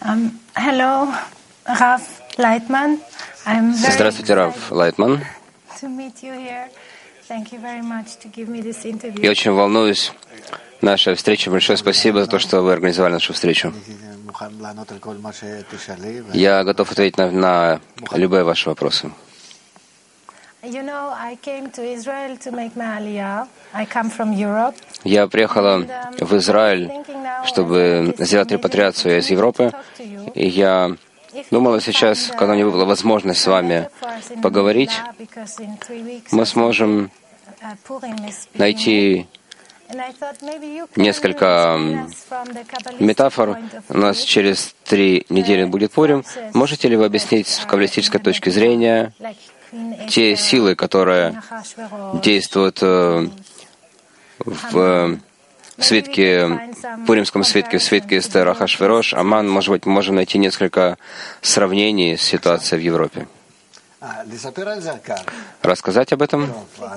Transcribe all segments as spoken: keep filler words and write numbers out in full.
Um, hello, Rav Leitman. I'm very Здравствуйте, Рав Лайтман. to meet you here. Thank you very much to give me this interview. Я очень волнуюсь нашей встрече. Большое спасибо за то, что вы организовали нашу встречу. Я готов ответить на, на любые ваши вопросы. You know, I came to Israel to make my aliyah. I come from Europe. Я приехала в Израиль, чтобы сделать репатриацию из Европы. И я думала сейчас, когда мне выпала возможность с вами поговорить, мы сможем найти несколько метафор. У нас через три недели будет Пурим. Можете ли вы объяснить с каббалистической точки зрения те силы, которые действуют в свитке, пуримском свитке, в свитке Эстер, Ахашверош, Аман? Может быть, мы можем найти несколько сравнений с ситуацией в Европе. Рассказать об этом?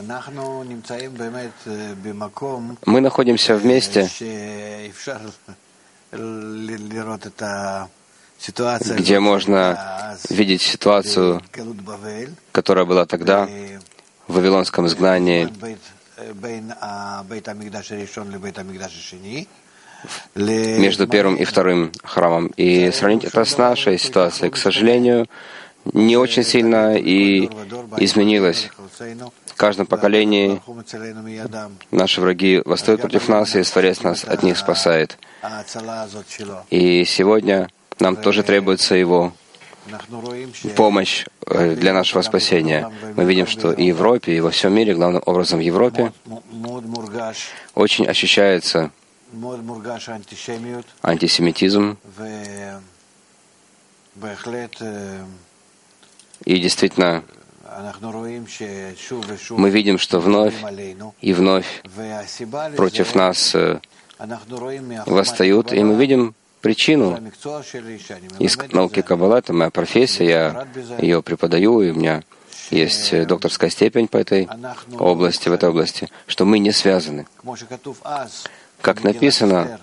Мы находимся в месте, где можно видеть ситуацию, которая была тогда в Вавилонском изгнании, между первым и вторым храмом. И сравнить это с нашей ситуацией, к сожалению, не очень сильно и изменилось. В каждом поколении наши враги восстают против нас, и Творец нас от них спасает. И сегодня нам тоже требуется Его помощь для нашего спасения. Мы видим, что и в Европе, и во всем мире, главным образом в Европе, очень ощущается антисемитизм. И действительно, мы видим, что вновь и вновь против нас восстают, и мы видим причину. Из науки Каббала, это моя профессия, я ее преподаю, и у меня есть докторская степень по этой области, в этой области, что мы не связаны. Как написано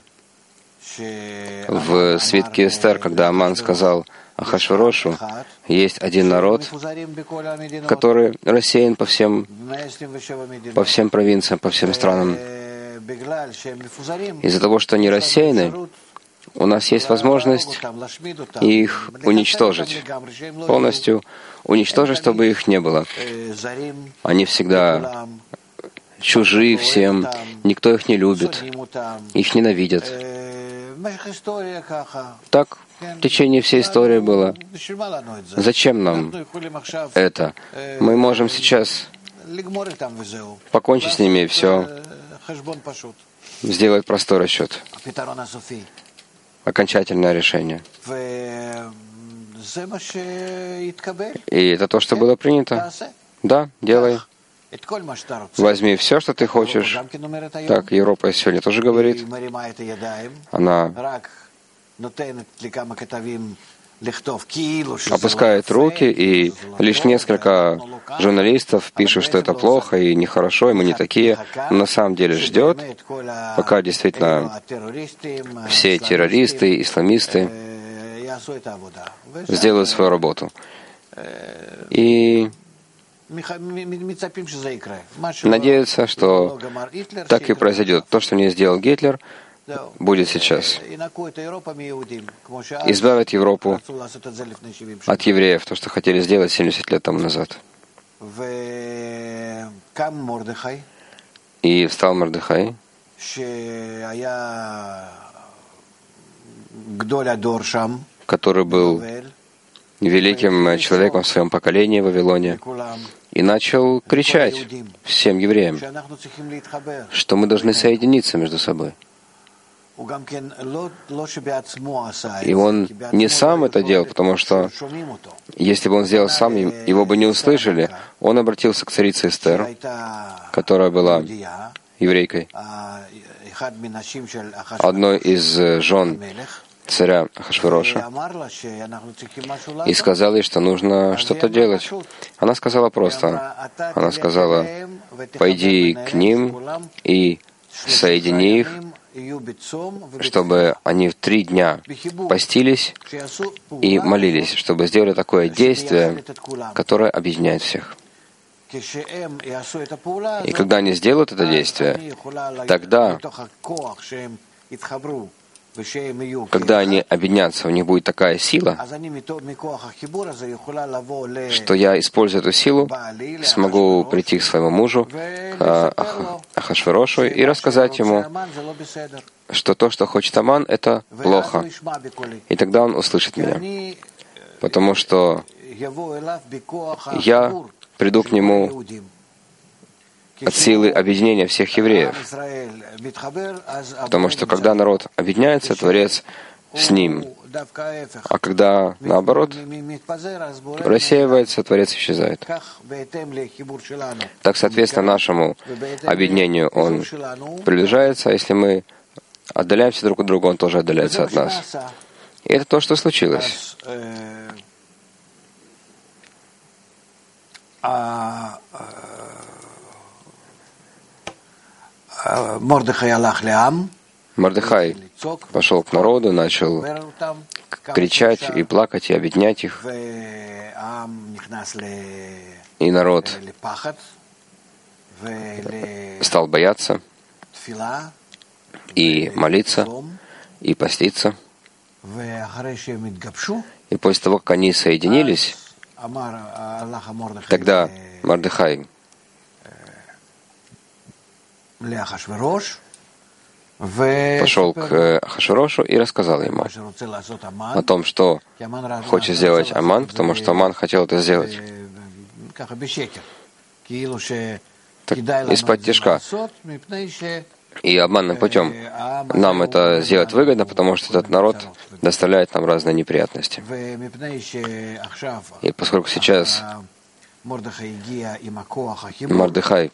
в свитке Эстер, когда Аман сказал Ахашверошу, есть один народ, который рассеян по всем, по всем провинциям, по всем странам. Из-за того, что они рассеяны, у нас есть возможность их уничтожить, полностью уничтожить, чтобы их не было. Они всегда чужие всем, никто их не любит, их ненавидят. Так в течение всей истории было. Зачем нам это? Мы можем сейчас покончить с ними и все, сделать простой расчет. Окончательное решение. И это то, что было принято. Да, делай. Возьми все, что ты хочешь. Так, Европа сегодня тоже говорит. Она опускает руки, и лишь несколько журналистов пишут, что это плохо и нехорошо, и мы не такие. Но на самом деле ждет, пока действительно все террористы, исламисты сделают свою работу. И надеются, что так и произойдет. То, что не сделал Гитлер, будет сейчас. Избавить Европу от евреев, то, что хотели сделать семьдесят лет тому назад. И встал Мордехай, который был великим человеком в своем поколении в Вавилоне, и начал кричать всем евреям, что мы должны соединиться между собой. И он не сам это делал, потому что если бы он сделал сам, его бы не услышали. Он обратился к царице Эстер, которая была еврейкой, одной из жен царя Ахашвероша, и сказал ей, что нужно что-то делать. Она сказала просто, она сказала, пойди к ним и соедини их, чтобы они в три дня постились и молились, чтобы сделали такое действие, которое объединяет всех. И когда они сделают это действие, тогда, когда они объединятся, у них будет такая сила, что я, используя эту силу, смогу прийти к своему мужу, к Ахашверошу, и рассказать ему, что то, что хочет Аман, это плохо. И тогда он услышит меня. Потому что я приду к нему от силы объединения всех евреев. Потому что когда народ объединяется, Творец с ним. А когда, наоборот, рассеивается, Творец исчезает. Так, соответственно, нашему объединению он приближается, а если мы отдаляемся друг от друга, он тоже отдаляется от нас. И это то, что случилось. Мордехай пошел к народу, начал кричать и плакать, и объединять их. И народ стал бояться и молиться, и поститься. И после того, как они соединились, тогда Мордехай пошел к Ахашверошу и рассказал ему о том, что хочет сделать Аман, потому что Аман хотел это сделать. Так, из-под тишка и обманным путем нам это сделать выгодно, потому что этот народ доставляет нам разные неприятности. И поскольку сейчас Мордехай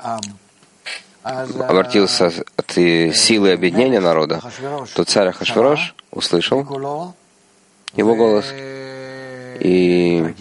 обратился от силы объединения народа, то царь Ахашверош услышал его голос и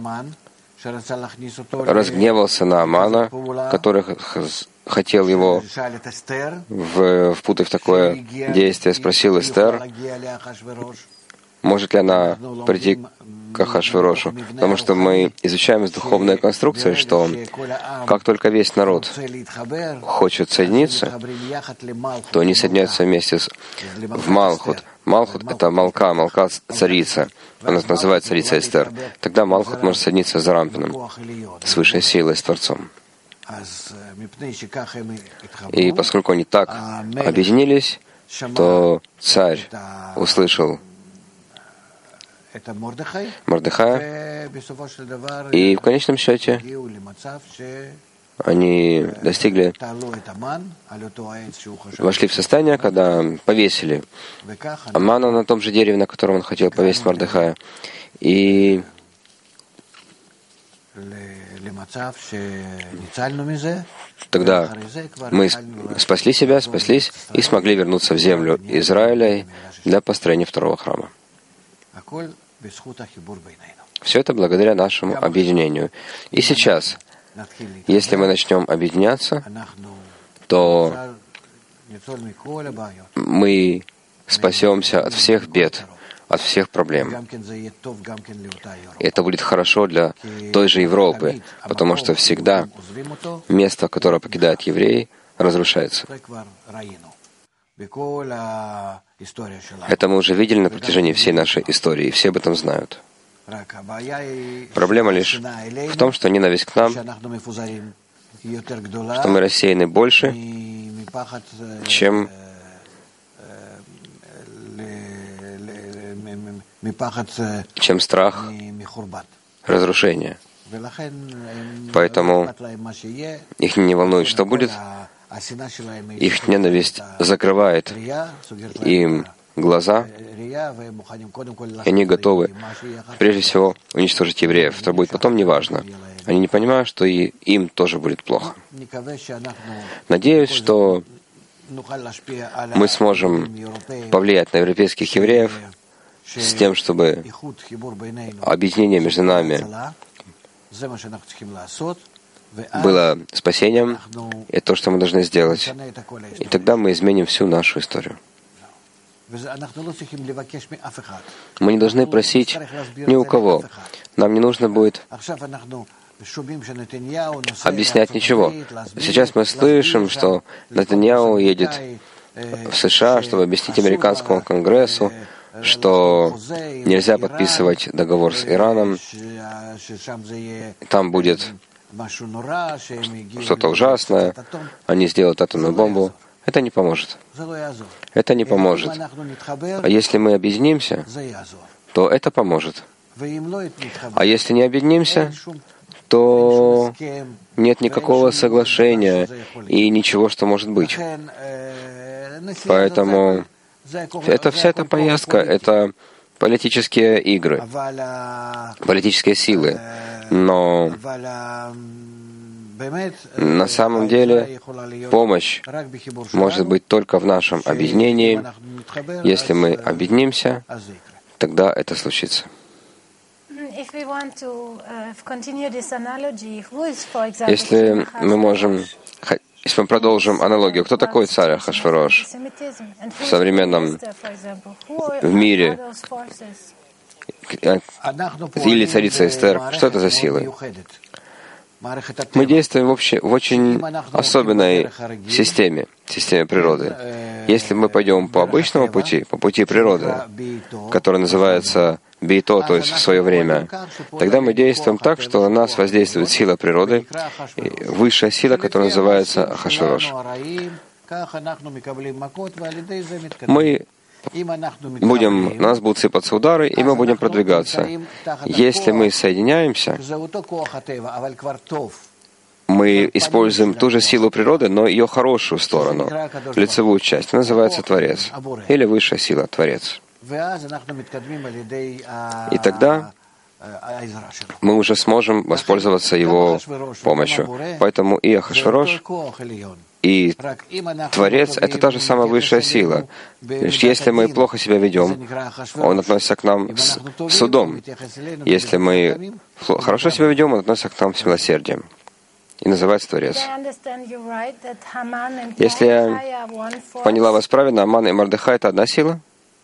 разгневался на Амана, который хотел его впутать в такое действие, спросил Эстер, может ли она прийти к Ахашверошу, потому что мы изучаем из духовной конструкции, что как только весь народ хочет соединиться, то они соединяются вместе с, в Малхут. Малхут — это Малка, Малка — царица. Она называется царица Эстер. Тогда Малхут может соединиться с Зарампином, с высшей силой, с Творцом. И поскольку они так объединились, то царь услышал Мордехая, и в конечном счете они достигли, вошли в состояние, когда повесили Амана на том же дереве, на котором он хотел повесить Мордехая, и тогда мы спасли себя, спаслись и смогли вернуться в землю Израиля для построения второго храма. Все это благодаря нашему объединению. И сейчас, если мы начнем объединяться, то мы спасемся от всех бед, от всех проблем. И это будет хорошо для той же Европы, потому что всегда место, которое покидают евреи, разрушается. Это мы уже видели на протяжении всей нашей истории, и все об этом знают. Проблема лишь в том, что ненависть к нам, что мы рассеяны больше, чем чем страх разрушения. Поэтому их не волнует, что будет. Их ненависть закрывает им глаза, и они готовы, прежде всего, уничтожить евреев. Что будет потом, неважно. Они не понимают, что и им тоже будет плохо. Надеюсь, что мы сможем повлиять на европейских евреев с тем, чтобы объединение между нами было спасением, и то, что мы должны сделать. И тогда мы изменим всю нашу историю. Мы не должны просить ни у кого. Нам не нужно будет объяснять ничего. Сейчас мы слышим, что Нетаньяху едет в США, чтобы объяснить американскому конгрессу, что нельзя подписывать договор с Ираном, там будет что-то ужасное, они сделают атомную бомбу. Это не поможет. Это не поможет. А если мы объединимся, то это поможет. А если не объединимся, то нет никакого соглашения и ничего, что может быть. Поэтому это, вся эта поездка — это политические игры, политические силы. Но на самом деле помощь может быть только в нашем объединении. Если мы объединимся, тогда это случится. Если мы можем, если мы продолжим аналогию, кто такой царь Ахашверош в современном в мире, или царица Эстер, что это за силы? Мы действуем в, общем, в очень особенной системе, системе природы. Если мы пойдем по обычному пути, по пути природы, который называется бейто, то есть в свое время, тогда мы действуем так, что на нас воздействует сила природы, высшая сила, которая называется Ахашверош. Мы будем, на нас будут сыпаться удары, и мы будем продвигаться. Если мы соединяемся, мы используем ту же силу природы, но ее хорошую сторону, лицевую часть. Она называется Творец, или высшая сила, Творец. И тогда мы уже сможем воспользоваться его помощью. Поэтому и Ахашверош, и Творец — это та же самая высшая сила. Лишь если мы плохо себя ведем, он относится к нам с судом. Если мы хорошо себя ведем, он относится к нам с милосердием. И называется Творец. Если я поняла вас правильно, Аман и Мордехай — это одна сила?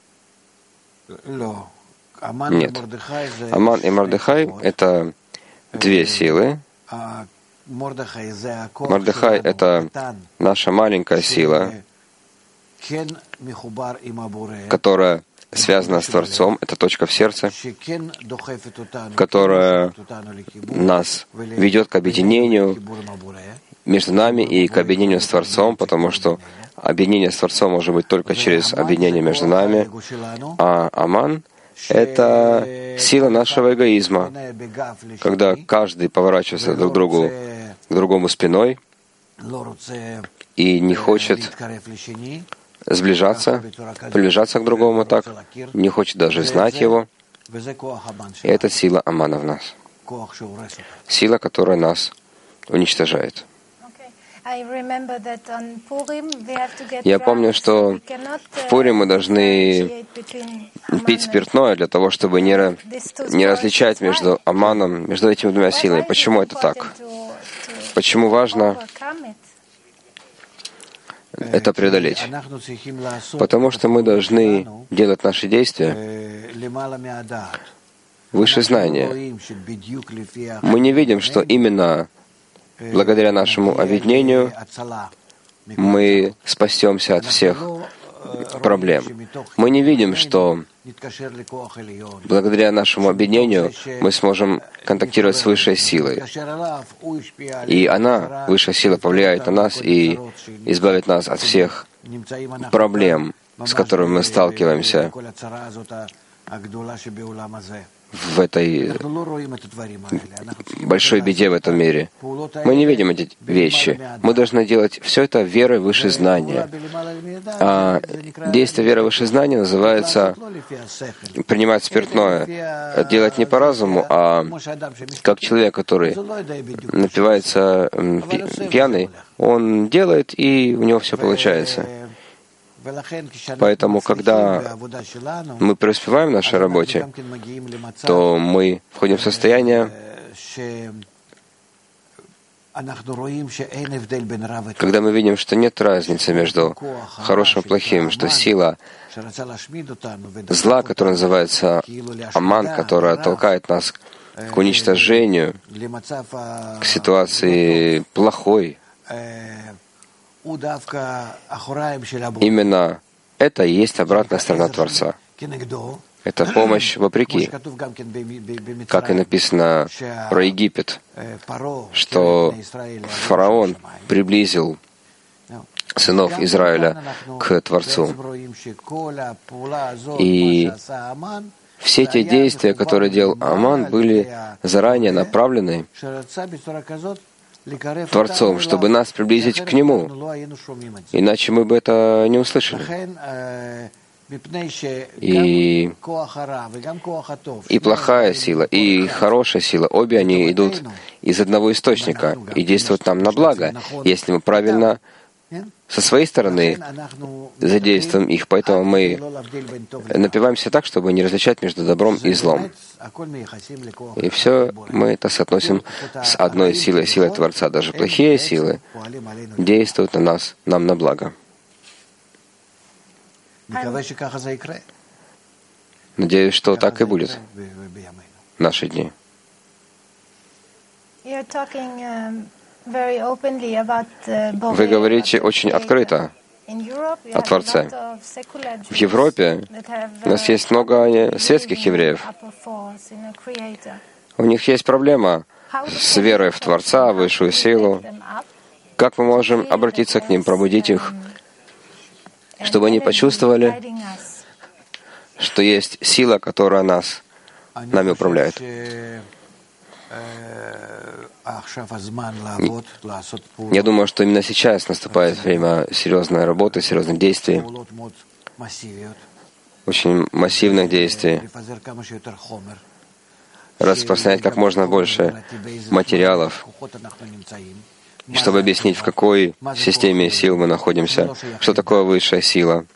Нет. Аман и Мордехай — это две силы. Мордехай — это наша маленькая сила, которая связана с Творцом, это точка в сердце, которая нас ведет к объединению между нами и к объединению с Творцом, потому что объединение с Творцом может быть только через объединение между нами, а Аман — это сила нашего эгоизма, когда каждый поворачивается друг к другу, к другому спиной и не хочет сближаться, приближаться к другому так, не хочет даже знать его. И это сила Амана в нас. Сила, которая нас уничтожает. Я помню, что в Пурим мы должны пить спиртное для того, чтобы не, не различать между Аманом, между этими двумя силами. Почему это так? Почему важно это преодолеть? Потому что мы должны делать наши действия выше знания. Мы не видим, что именно благодаря нашему объединению мы спасемся от всех проблем. Мы не видим, что благодаря нашему объединению мы сможем контактировать с высшей силой. И она, высшая сила, повлияет на нас и избавит нас от всех проблем, с которыми мы сталкиваемся в этой большой беде в этом мире. Мы не видим эти вещи. Мы должны делать все это верой выше знания. А действие веры выше знания называется принимать спиртное. Делать не по разуму, а как человек, который напивается пьяный, он делает, и у него все получается. Поэтому, когда мы преуспеваем в нашей работе, то мы входим в состояние, когда мы видим, что нет разницы между хорошим и плохим, что сила зла, которая называется Аман, которая толкает нас к уничтожению, к ситуации плохой, именно это и есть обратная сторона Творца. Это помощь вопреки, как и написано про Египет, что фараон приблизил сынов Израиля к Творцу. И все те действия, которые делал Аман, были заранее направлены Творцом, чтобы нас приблизить к Нему. Иначе мы бы это не услышали. И, и плохая сила, и хорошая сила, обе они идут из одного источника и действуют нам на благо, если мы правильно со своей стороны задействуем их. Поэтому мы напиваемся так, чтобы не различать между добром и злом. И все мы это соотносим с одной силой, силой Творца. Даже плохие силы действуют на нас, нам на благо. Надеюсь, что так и будет в наши дни. Вы говорите очень открыто о Творце. В Европе у нас есть много светских евреев. У них есть проблема с верой в Творца, в высшую силу. Как мы можем обратиться к ним, пробудить их, чтобы они почувствовали, что есть сила, которая нас, нами управляет? Я думаю, что именно сейчас наступает время серьезной работы, серьезных действий, очень массивных действий, распространять как можно больше материалов, чтобы объяснить, в какой системе сил мы находимся, что такое высшая сила.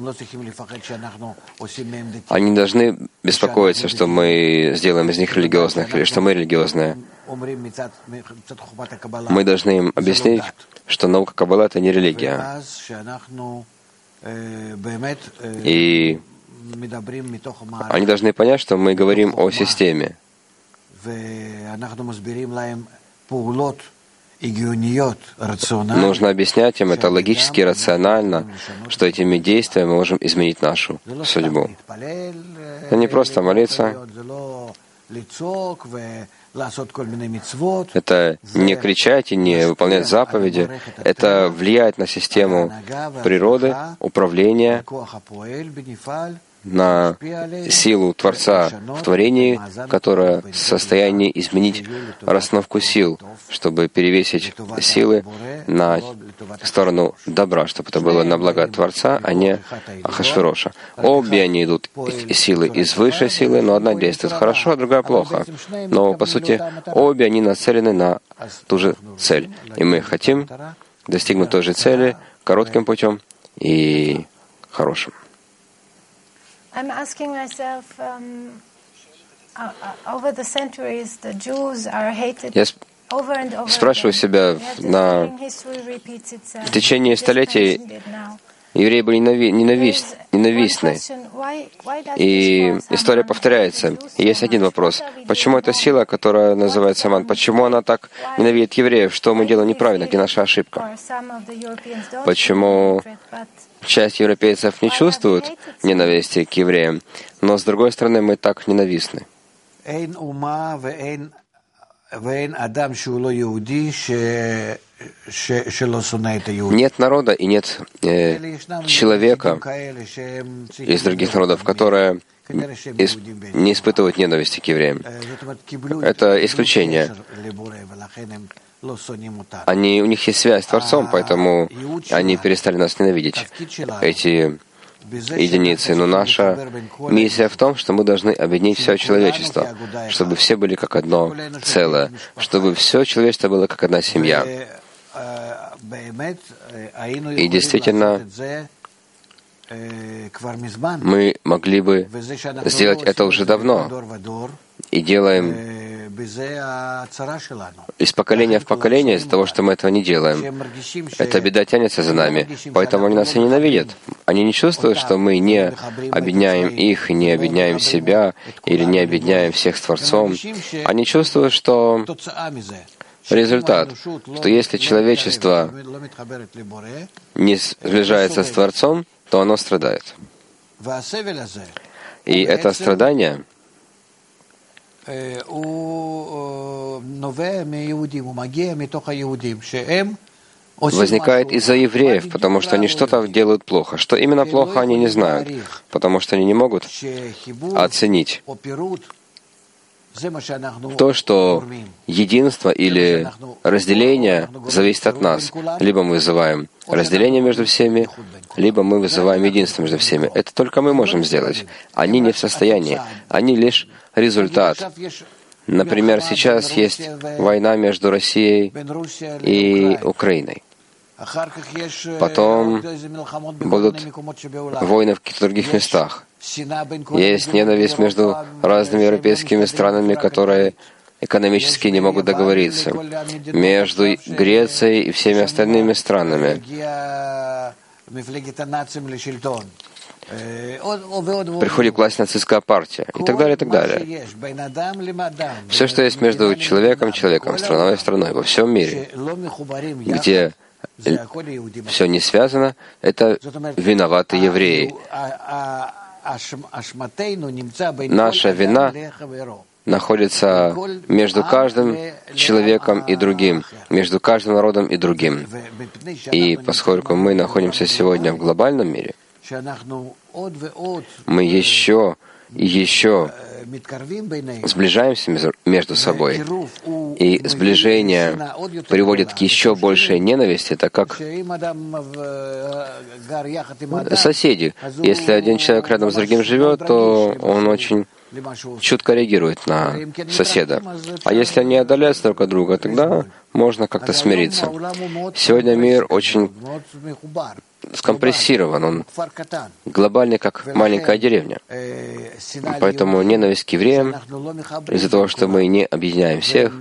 Они не должны беспокоиться, что мы сделаем из них религиозных, или что мы религиозные. Мы должны им объяснить, что наука Каббала — это не религия. И они должны понять, что мы говорим о системе. Нужно объяснять им это логически, рационально, что этими действиями мы можем изменить нашу судьбу. Это не просто молиться, это не кричать и не выполнять заповеди, это влияет на систему природы, управления, на силу Творца в творении, которая в состоянии изменить расстановку сил, чтобы перевесить силы на сторону добра, чтобы это было на благо Творца, а не Ахашвероша. Обе они идут из силы, из высшей силы, но одна действует хорошо, а другая плохо. Но, по сути, обе они нацелены на ту же цель. И мы хотим достигнуть той же цели коротким путем и хорошим. I'm asking myself, um, uh, over the centuries, the Jews are hated over and over. Я спрашиваю себя, на... в течение столетий евреи были ненавист... ненавистны. И история повторяется. И есть один вопрос. Почему эта сила, которая называется Аман, почему она так ненавидит евреев? Что мы делаем неправильно? Где наша ошибка? Почему часть европейцев не чувствует ненависти к евреям, но с другой стороны мы так ненавистны? Нет народа и нет э, человека из других народов, которые из, не испытывают ненависти к евреям. Это исключение. Они, у них есть связь с Творцом, поэтому они перестали нас ненавидеть, эти единицы. Но наша миссия в том, что мы должны объединить все человечество, чтобы все были как одно целое, чтобы все человечество было как одна семья. И действительно, мы могли бы сделать это уже давно, и делаем из поколения в поколение из-за того, что мы этого не делаем. Эта беда тянется за нами, поэтому они нас и ненавидят. Они не чувствуют, что мы не объединяем их, не объединяем себя или не объединяем всех с Творцом. Они чувствуют, что результат, что если человечество не сближается с Творцом, то оно страдает. И это страдание возникает из-за евреев, потому что они что-то делают плохо. Что именно плохо, они не знают, потому что они не могут оценить то, что единство или разделение зависит от нас. Либо мы вызываем разделение между всеми, либо мы вызываем единство между всеми. Это только мы можем сделать. Они не в состоянии. Они лишь результат. Например, сейчас есть война между Россией и Украиной. Потом будут войны в каких-то других местах. Есть ненависть между разными европейскими странами, которые экономически не могут договориться, между Грецией и всеми остальными странами. Приходит к власти нацистская партия и так далее, и так далее. Все, что есть между человеком и человеком, страной и страной, во всем мире, где все не связано, это виноваты евреи. Наша вина находится между каждым человеком и другим, между каждым народом и другим. И поскольку мы находимся сегодня в глобальном мире, мы еще и еще сближаемся между собой. И сближение приводит к еще большей ненависти, так как соседи. Если один человек рядом с другим живет, то он очень чутко реагирует на соседа. А если они отдаляются друг от друга, тогда можно как-то смириться. Сегодня мир очень скомпрессирован, он глобальный, как маленькая деревня. Поэтому ненависть к евреям из-за того, что мы не объединяем всех,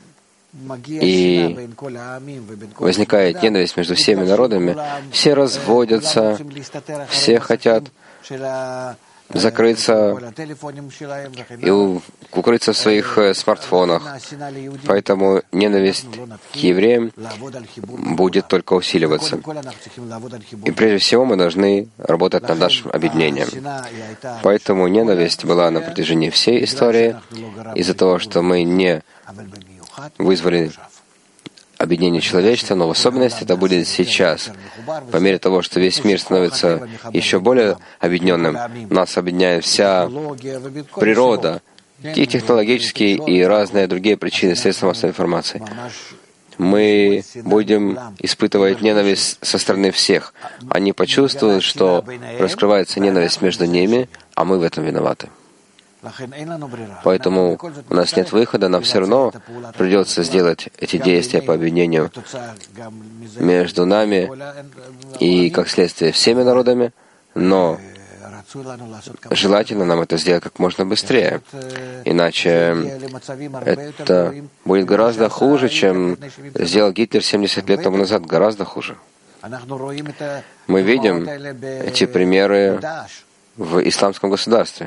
и возникает ненависть между всеми народами, все разводятся, все хотят закрыться и укрыться в своих смартфонах. Поэтому ненависть к евреям будет только усиливаться. И прежде всего мы должны работать над нашим объединением. Поэтому ненависть была на протяжении всей истории из-за того, что мы не вызвали объединение человечества, но в особенности это будет сейчас. По мере того, что весь мир становится еще более объединенным, нас объединяет вся природа, и технологические, и разные другие причины, средства массовой информации. Мы будем испытывать ненависть со стороны всех. Они почувствуют, что раскрывается ненависть между ними, а мы в этом виноваты. Поэтому у нас нет выхода, нам все равно придется сделать эти действия по объединению между нами и, как следствие, всеми народами, но желательно нам это сделать как можно быстрее, иначе это будет гораздо хуже, чем сделал Гитлер семьдесят лет тому назад, гораздо хуже. Мы видим эти примеры в исламском государстве.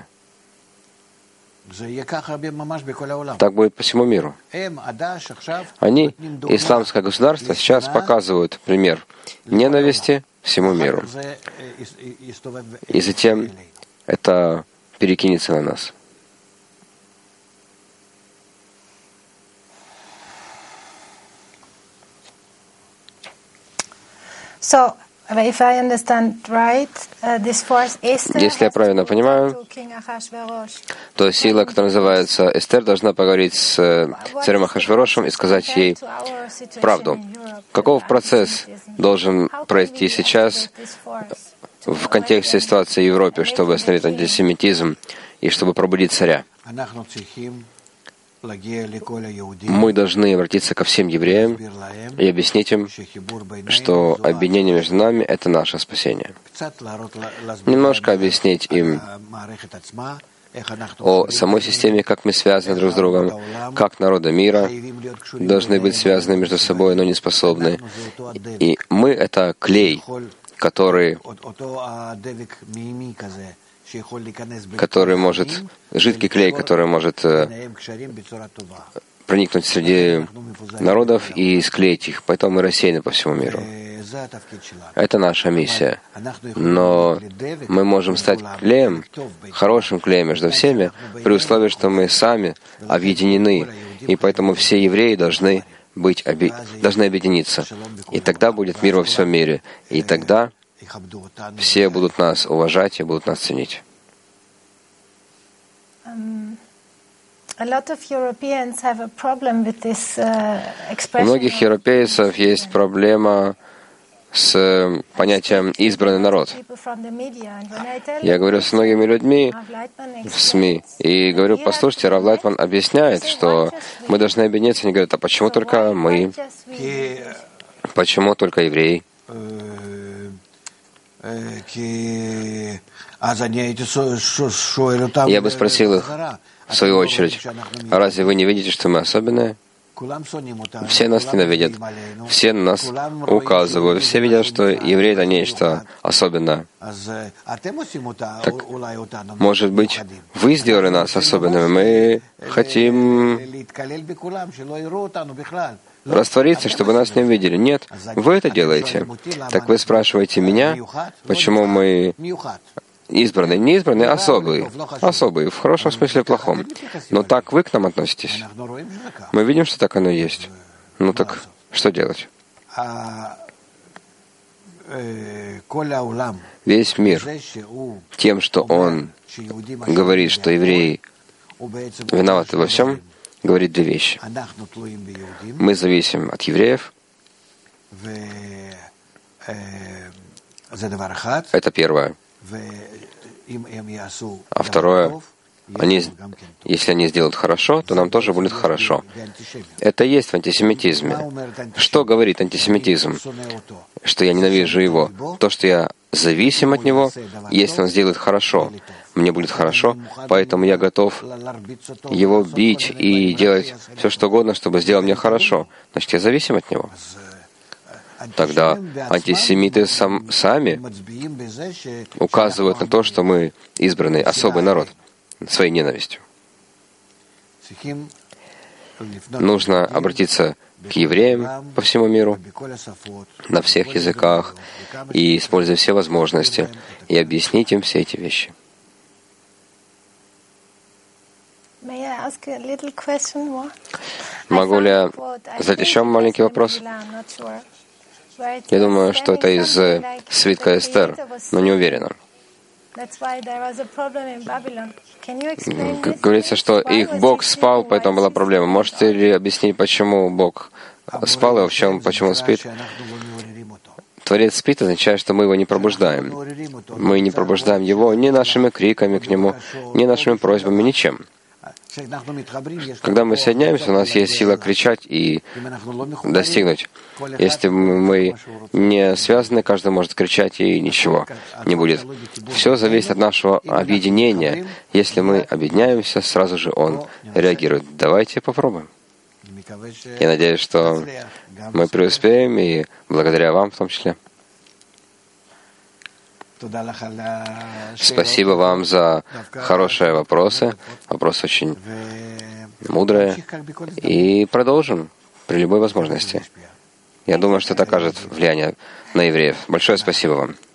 Так будет по всему миру. Они, исламское государство, сейчас показывают пример ненависти всему миру. И затем это перекинется на нас. So, if I understand right, uh, this force Esther, если я правильно понимаю, то сила, которая называется Эстер, должна поговорить с царем Ахашверошем и сказать ей правду. Каков процесс должен пройти сейчас в контексте ситуации в Европе, чтобы остановить антисемитизм и чтобы пробудить царя? Мы должны обратиться ко всем евреям и объяснить им, что объединение между нами — это наше спасение. Немножко объяснить им о самой системе, как мы связаны друг с другом, как народы мира должны быть связаны между собой, но не способны. И мы — это клей, который, который может, жидкий клей, который может проникнуть среди народов и склеить их. Поэтому мы рассеяны по всему миру. Это наша миссия. Но мы можем стать клеем, хорошим клеем между всеми, при условии, что мы сами объединены. И поэтому все евреи должны быть, оби... должны объединиться. И тогда будет мир во всем мире. И тогда все будут нас уважать и будут нас ценить. У многих европейцев есть проблема с понятием «избранный народ». Я говорю с многими людьми в СМИ и говорю: послушайте, Рав Лайтман объясняет, что мы должны объединиться. Они говорят: а почему только мы? Почему только евреи? Я бы спросил их, в свою очередь: а разве вы не видите, что мы особенные? Все нас ненавидят, все на нас указывают, все видят, что евреи — это нечто особенное. Так, может быть, вы сделали нас особенными? Мы хотим раствориться, чтобы нас не увидели. Нет, вы это делаете. Так вы спрашиваете меня, почему мы избранные, не избранные, особые. Особые, в хорошем смысле, в плохом. Но так вы к нам относитесь. Мы видим, что так оно и есть. Ну так, что делать? Весь мир тем, что он говорит, что евреи виноваты во всем, говорит две вещи. Мы зависим от евреев. Это первое. А второе, они, если они сделают хорошо, то нам тоже будет хорошо. Это есть в антисемитизме. Что говорит антисемитизм? Что я ненавижу его. То, что я зависим от него, если он сделает хорошо, мне будет хорошо, поэтому я готов его бить и делать все, что угодно, чтобы сделал мне хорошо. Значит, я зависим от него. Тогда антисемиты сам, сами указывают на то, что мы избранный особый народ своей ненавистью. Нужно обратиться к евреям по всему миру на всех языках и используя все возможности и объяснить им все эти вещи. Могу ли я задать еще маленький вопрос? Я думаю, что это из свитка Эстер, но не уверена. Говорится, что их Бог спал, поэтому была проблема. Можете ли объяснить, почему Бог спал и в чем, почему он спит? Творец спит означает, что мы его не пробуждаем. Мы не пробуждаем его ни нашими криками к нему, ни нашими просьбами, ничем. Когда мы соединяемся, у нас есть сила кричать и достигнуть. Если мы не связаны, каждый может кричать, и ничего не будет. Все зависит от нашего объединения. Если мы объединяемся, сразу же он реагирует. Давайте попробуем. Я надеюсь, что мы преуспеем, и благодаря вам в том числе. Спасибо вам за хорошие вопросы. Вопросы очень мудрые. И продолжим при любой возможности. Я думаю, что это окажет влияние на евреев. Большое спасибо вам.